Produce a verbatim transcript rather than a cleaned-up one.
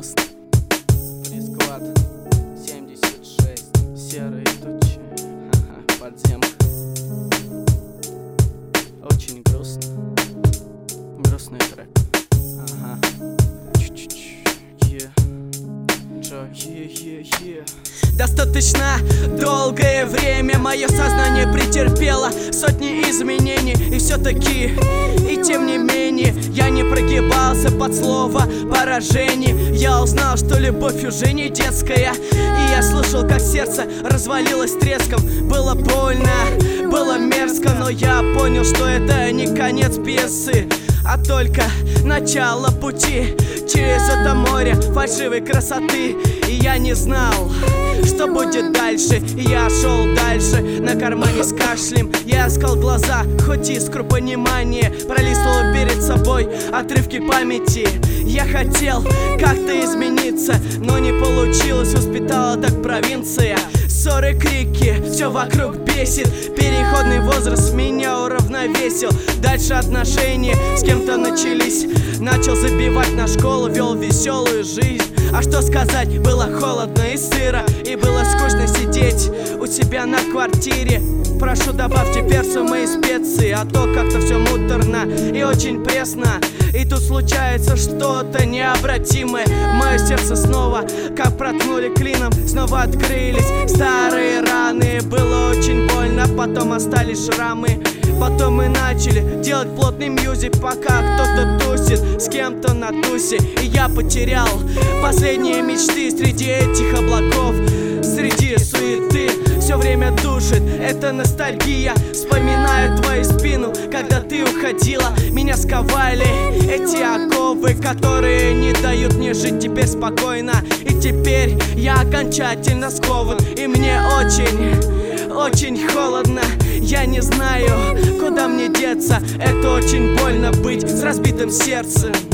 грустно. Фрисклад семьдесят шесть. Серые тучи. Ха-ха, подземка. Очень грустно. Грустный трек. Ага. Чуть-чуть. Yeah. Джой. Yeah, yeah, yeah. Достаточно долгое время мое сознание претерпело сотни изменений. И все-таки, и тем не менее, я не прогибался под слово поражение. Я узнал, что любовь уже не детская. И я слышал, как сердце развалилось треском. Было больно, было мерзко, но я понял, что это не конец пьесы, а только начало пути через это море фальшивой красоты. И я не знал, что будет дальше. И я шел дальше, на кармане с кашлем. Я искал глаза, хоть искру понимания. Пролистывал перед собой отрывки памяти. Я хотел как-то измениться, но не получилось, воспитала так провинция. Ссоры, крики, все вокруг бесит. Переходный возраст меня уравновесил. Дальше отношения с кем-то начались. Начал забивать на школу, вел веселую жизнь. А что сказать, было холодно и сыро. И было скучно сидеть у себя на квартире. Прошу, добавьте перцу мои специи, а то как-то все муторно и очень пресно. И тут случается что-то необратимое. Мое сердце снова, как проткнули клином, снова открылись старые раны. Было очень больно, потом остались шрамы. Потом мы начали делать плотный мьюзик, пока кто-то тусит с кем-то на тусе. И я потерял последние мечты среди этих облаков, среди суеты. Все время душит эта ностальгия. Вспоминаю твою спину, когда ты уходила. Меня сковали эти оковы, которые не дают мне жить теперь спокойно. И теперь я окончательно скован. И мне очень, очень холодно. Я не знаю, куда мне деться. Это очень больно быть с разбитым сердцем.